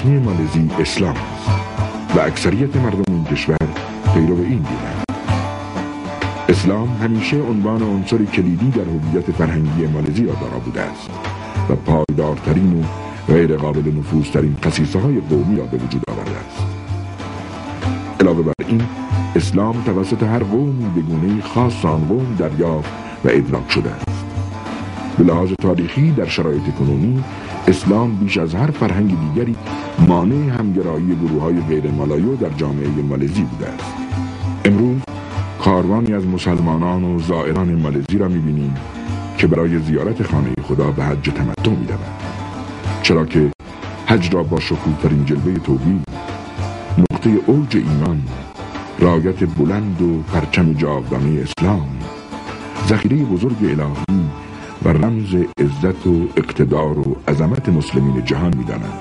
رسمی مالزی اسلام است و اکثریت مردم این کشور پیرو این دینند. اسلام همیشه عنوان عنصر کلیدی در هویت فرهنگی مالزی را دارا بوده است و پایدارترین و غیر قابل نفوذترین خصیصه‌های قومی را به وجود آورده است. علاوه بر این، اسلام توسط هر قومی به گونه‌ای خاص آن قوم دریافت و ادراک شده است. به لحاظ تاریخی در شرایط کنونی اسلام بیش از هر فرهنگ دیگری مانع همگرایی گروه‌های غیر مالایو در جامعه مالزی بوده است. امروز کاروانی از مسلمانان و زائران مالزی را می‌بینیم که برای زیارت خانه خدا به حج تمتع می‌روند، چرا که حج را با شکوه‌ترین جلوه توحید، نقطه اوج ایمان، رایت بلند و پرچم جاودانه اسلام، ذخیره بزرگ الهی و رمز عزت و اقتدار و عظمت مسلمین جهان می‌دانند.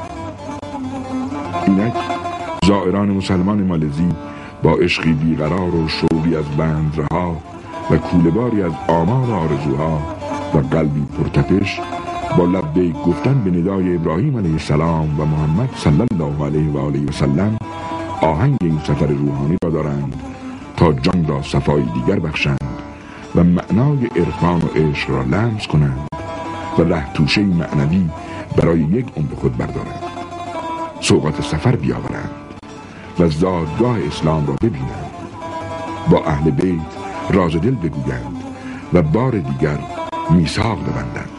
اینک زائران مسلمان مالزی با عشقی بیقرار و شوقی از بندرها و کوله‌باری از آمال آرزوها و قلبی پرتپش با لبیک گفتن به ندای ابراهیم علیه السلام و محمد صلی الله علیه و آله و سلم آهنگ این سفر روحانی را دارند تا جان را صفای دیگر بخشند و معنای عرفان و عشق را لمس کنند و ره توشه معنوی برای یک عمر خود بردارند، سوغات سفر بیاورند و زادگاه اسلام را ببینند، با اهل بیت راز دل بگویند و بار دیگر میثاق ببندند.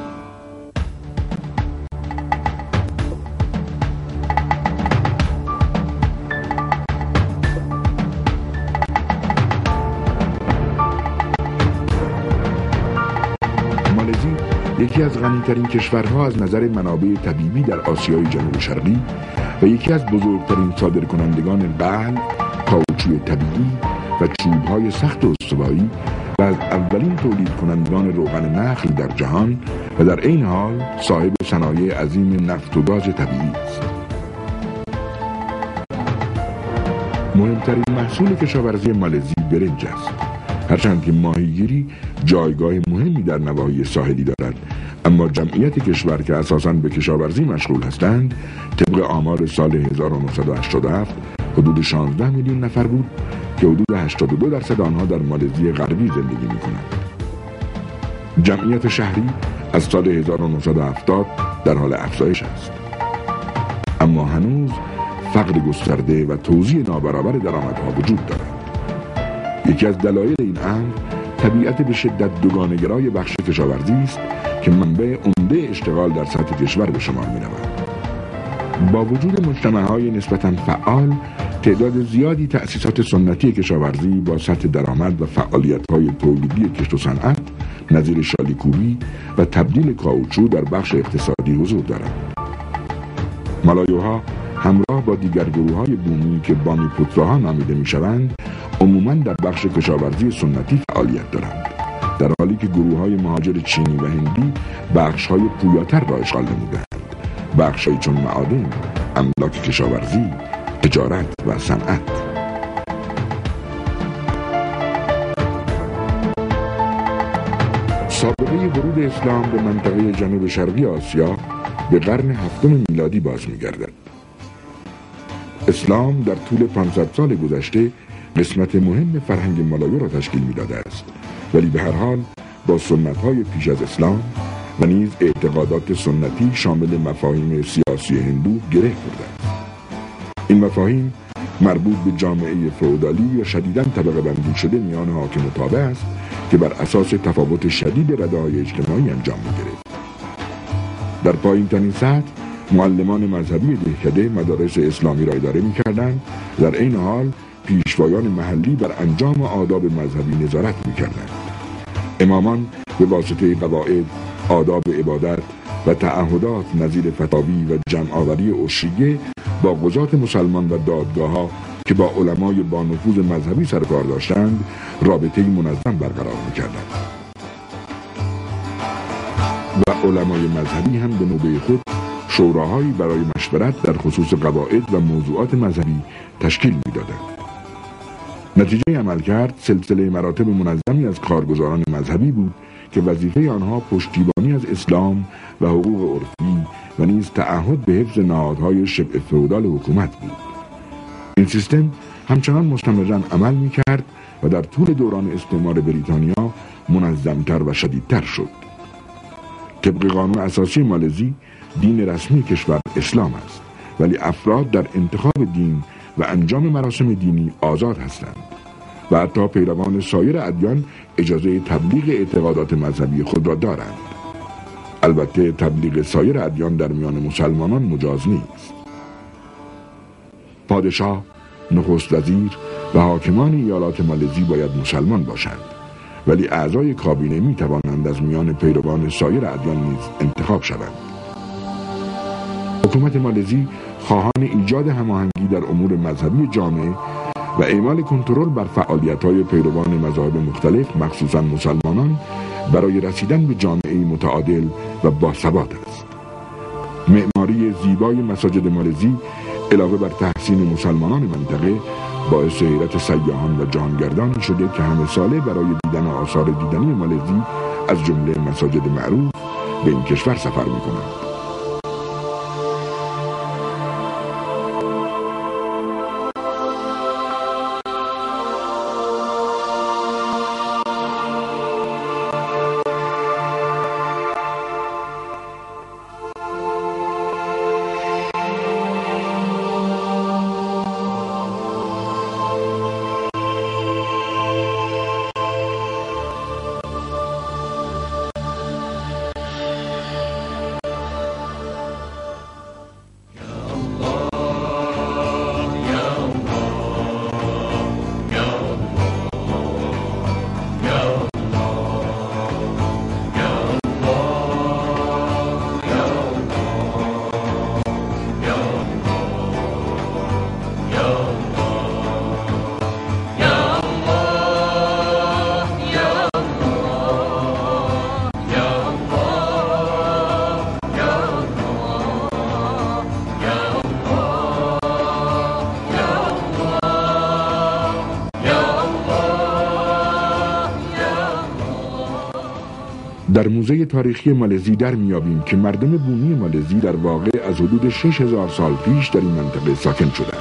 مالزی یکی از غنی‌ترین کشورها از نظر منابع طبیعی در آسیای جنوب شرقی و یکی از بزرگترین صادرکنندگان قلب، کاوچوی طبیعی و چوب‌های سخت و استوایی و از اولین تولید کنندگان روغن نخل در جهان و در این حال صاحب صنایع عظیم نفت و گاز طبیعی است. مهمترین محصول کشاورزی مالزی برنج است، هرچند که ماهیگیری جایگاه مهمی در نواحی ساحلی دارد، اما جمعیت کشور که اساساً به کشاورزی مشغول هستند طبق آمار سال 1987 حدود 16 میلیون نفر بود که حدود 82% آنها در مالزی غربی زندگی می‌کنند. جمعیت شهری از سال 1970 در حال افزایش است، اما هنوز فقر گسترده و توزیع نابرابر درآمدها وجود دارد. یکی از دلایل این امر طبیعت به شدت دوگانه‌گرای بخش کشاورزی است که منبع عمده اشتغال در سطح کشور به شمار می‌رود. با وجود مجتمع‌های نسبتاً فعال، تعداد زیادی تأسیسات سنتی کشاورزی با سطح درآمد و فعالیت‌های تولیدی کشت و صنعت نظیر شالیکوبی و تبدیل کاوچو در بخش اقتصادی حضور دارند. مالایوها همراه با دیگر گروه‌های بومی که بامی پوتراها نامیده می‌شوند، عموماً در بخش کشاورزی سنتی فعالیت دارند، در حالی که گروه‌های مهاجر چینی و هندی بخش‌های پویاتر را اشغال نمودند، بخش‌هایی چون معادن، املاک کشاورزی، تجارت و صنعت. سابقه ورود اسلام به منطقه جنوب شرقی آسیا به قرن 7 میلادی باز می‌گردد. اسلام در طول 500 سال گذشته قسمت مهم فرهنگ مالایو را تشکیل می‌داده است، ولی به هر حال با سنت‌های پیش از اسلام و نیز اعتقادات سنتی شامل مفاهیم سیاسی هندو گره خورده است. این مفاهیم مربوط به جامعه فئودالی و شدیداً طبقه بندی شده میان حاکم و تابع است که بر اساس تفاوت شدید رده‌های اجتماعی انجام می‌گرفت. در پایین‌ترین سطح معلمان مذهبی دهکده مدارس اسلامی را اداره می‌کردند، در این حال پیشوایان محلی بر انجام آداب مذهبی نظارت می‌کردند. امامان به واسطه قواعد، آداب عبادت و تعهدات نظیر فتاوی و جمع‌آوری عشریه با قضات مسلمان و دادگاه‌ها که با علمای با نفوذ مذهبی سر کار داشتند رابطه‌ای منظم برقرار می‌کردند. و علمای مذهبی هم به نوبه خود شوراهایی برای مشورت در خصوص قواعد و موضوعات مذهبی تشکیل می‌دادند. نتیجه عملکرد سلسله مراتب منظمی از کارگزاران مذهبی بود که وظیفه آنها پشتیبانی از اسلام و حقوق عرفی و نیز تعهد به حفظ نهادهای شبه فئودال حکومت بود. این سیستم همچنان مستمراً عمل می‌کرد و در طول دوران استعمار بریتانیا منظمتر و شدیدتر شد. طبق قانون اساسی مالزی دین رسمی کشور اسلام است، ولی افراد در انتخاب دین و انجام مراسم دینی آزاد هستند و حتی پیروان سایر ادیان اجازه تبلیغ اعتقادات مذهبی خود را دارند. البته تبلیغ سایر ادیان در میان مسلمانان مجاز نیست. پادشاه، نخست وزیر و حاکمان ایالات مالزی باید مسلمان باشند، ولی اعضای کابینه می توانند از میان پیروان سایر ادیان نیز انتخاب شوند. حکومت مالزی خواهان ایجاد هماهنگی در امور مذهبی جامعه و اعمال کنترل بر فعالیت‌های پیروان مذاهب مختلف مخصوصاً مسلمانان برای رسیدن به جامعه متعادل و باثبات است. معماری زیبای مساجد مالزی علاوه بر تحسین مسلمانان منطقه باعث حیرت سیاحان و جهانگردانی شده که همه ساله برای دیدن آثار دیدنی مالزی از جمله مساجد معروف به این کشور سفر می‌کنند. در موزه تاریخی مالزی در میابیم که مردم بومی مالزی در واقع از حدود 6000 سال پیش در این منطقه ساکن شدند.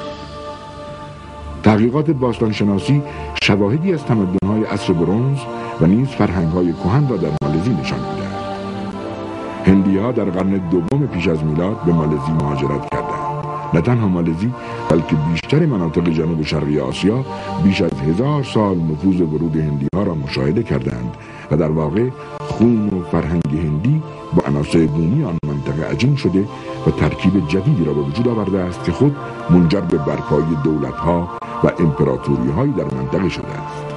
تحقیقات باستانشناسی شواهدی از تمدن‌های عصر برنز و نیز فرهنگ‌های کهن را در مالزی نشان می‌دهند. هندی‌ها در قرن دوم پیش از میلاد به مالزی مهاجرت کردند. نه تنها مالزی بلکه بیشتر مناطق جنوب شرقی آسیا بیش از 1000 سال نفوذ ورود هندی‌ها را مشاهده کردند و در واقع خون و فرهنگ هندی با عناصر بومی آن منطقه عجین شده و ترکیب جدیدی را به وجود آورده است که خود منجر به برپایی دولت‌ها و امپراتوری‌هایی در منطقه شده است.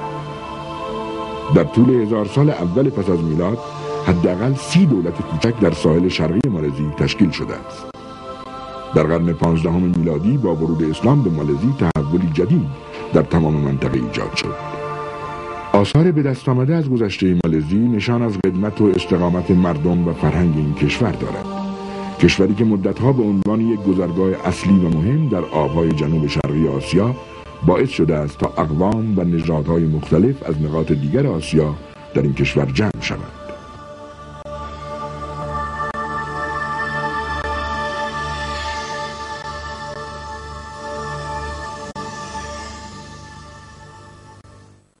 در طول 1000 سال اول پس از میلاد حداقل 30 دولت کوچک در ساحل شرقی مالزی تشکیل شده است. در قرن 15 میلادی با ورود اسلام به مالزی تحولی جدید در تمام منطقه ایجاد شد. آثار به دست آمده از گذشته مالزی نشان از قدمت و استقامت مردم و فرهنگ این کشور دارد. کشوری که مدتها به عنوان یک گذرگاه اصلی و مهم در آبهای جنوب شرقی آسیا باعث شده است تا اقوام و نژادهای مختلف از نقاط دیگر آسیا در این کشور جمع شوند.